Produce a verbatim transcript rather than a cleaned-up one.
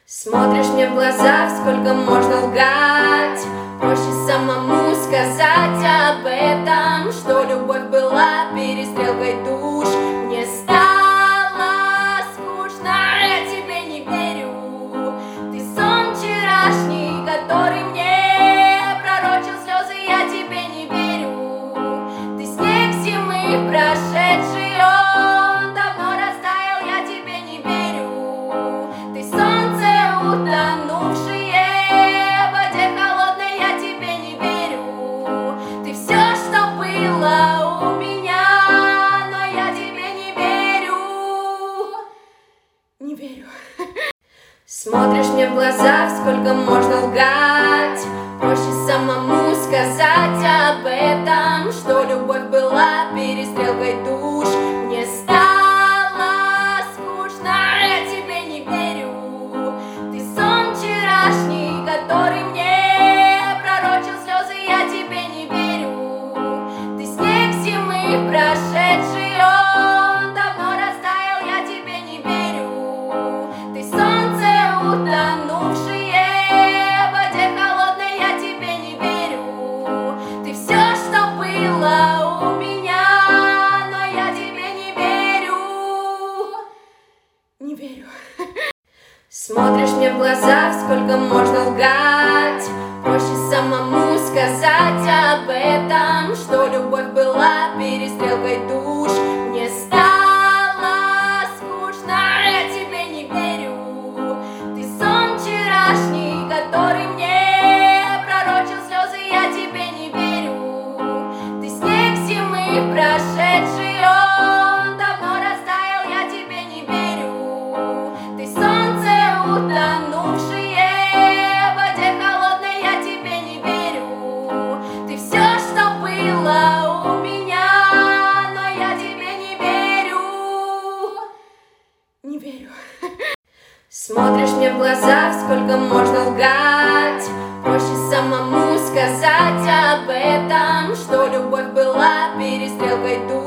Смотришь мне в глаза, сколько можно лгать. Проще самому сказать об этом, что любовь была перестрелкой душ. Мне стало скучно, я тебе не верю. Ты сон вчерашний, который мне пророчил слезы, я тебе не верю. Ты снег зимы прошедший, он давно растаял, я тебе не верю. Ты солнце утонувшие в воде холодной, я тебе не верю. Ты все, что было у меня, но я тебе не верю. Не верю. Смотришь мне в глаза, сколько можно лгать. Проще самому сказать об этом, что любовь была перестрелкой душ. Мне стало скучно, я тебе не верю. Ты сон вчерашний, который мне пророчил слезы, я тебе не верю. Ты снег зимы прошедший, он давно растаял, я тебе не верю. Ты солнце утонувшие в воде холодной, я тебе не верю. Ты все, что было у меня, но я тебе не верю. Не верю. Смотришь мне в глаза, сколько можно лгать. Проще самому сказать об этом, что любовь была перестрелкой душ. Мне стало скучно, я тебе не верю. Ты сон вчерашний, который мне пророчил слезы, я тебе не верю. Ты снег зимы прошедший, он давно растаял, я тебе не верю. Ты солнце утонувшие в воде холодной, я тебе не верю. Ты все, что было у меня, но я тебе не верю. Не верю. Смотришь мне в глаза, сколько можно лгать. Проще самому сказать об этом, что любовь была перестрелкой душ.